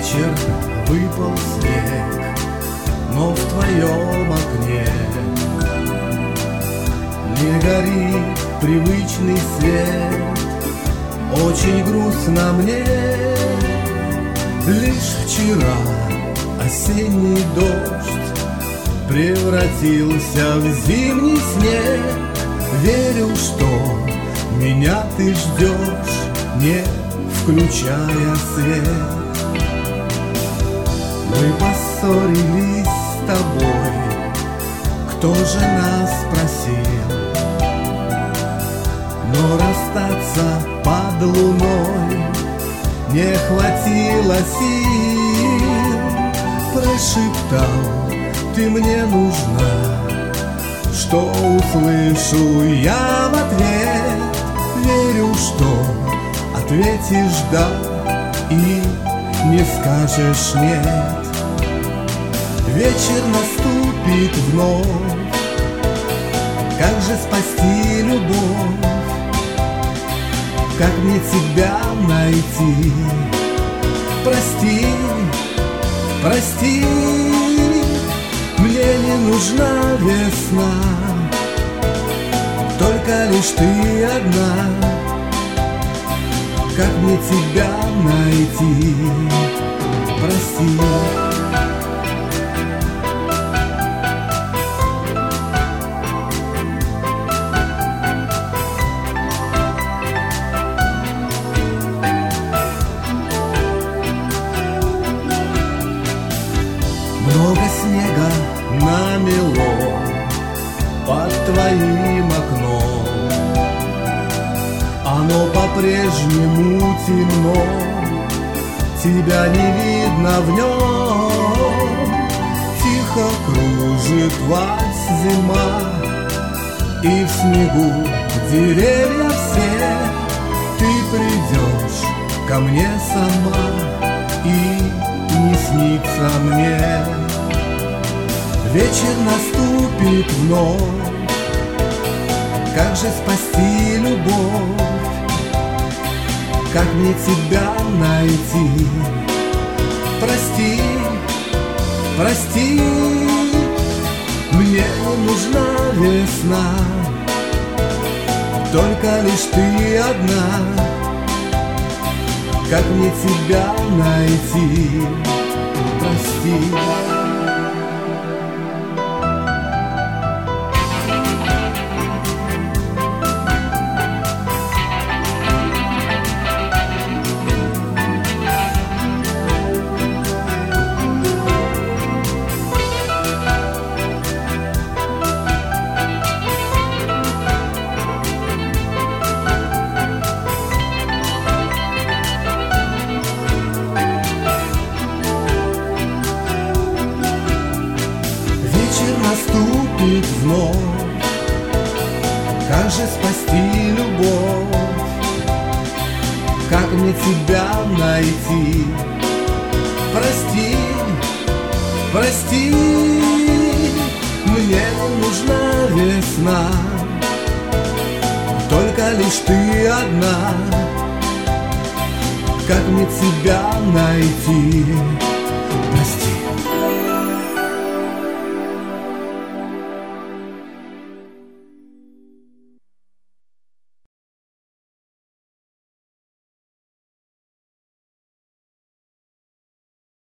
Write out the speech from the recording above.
вечер, выпал снег, но в твоем окне не горит привычный свет. Очень грустно мне. Лишь вчера осенний дождь превратился в зимний снег. Верю, что меня ты ждешь, не включая свет. Мы поссорились с тобой, кто же нас просил? Но расстаться под луной не хватило сил. Прошептал, ты мне нужна, что услышу я в ответ. Верю, что ответишь да и не скажешь нет. Вечер наступит вновь, как же спасти любовь? Как мне тебя найти? Прости, прости, мне не нужна весна, только лишь ты одна. Как мне тебя найти? Прости. Много снега намело под твоим окном, оно по-прежнему темно, тебя не видно в нем. Тихо кружит вальс зима, и в снегу деревья все. Ты придешь ко мне сама, и не снится мне. Вечер наступит вновь, как же спасти любовь? Как мне тебя найти? Прости, прости, мне не нужна весна, только лишь ты одна. Как мне тебя найти? Прости. Наступит вновь, как же спасти любовь? Как мне тебя найти? Прости, прости, мне не нужна весна, только лишь ты одна. Как мне тебя найти? Прости.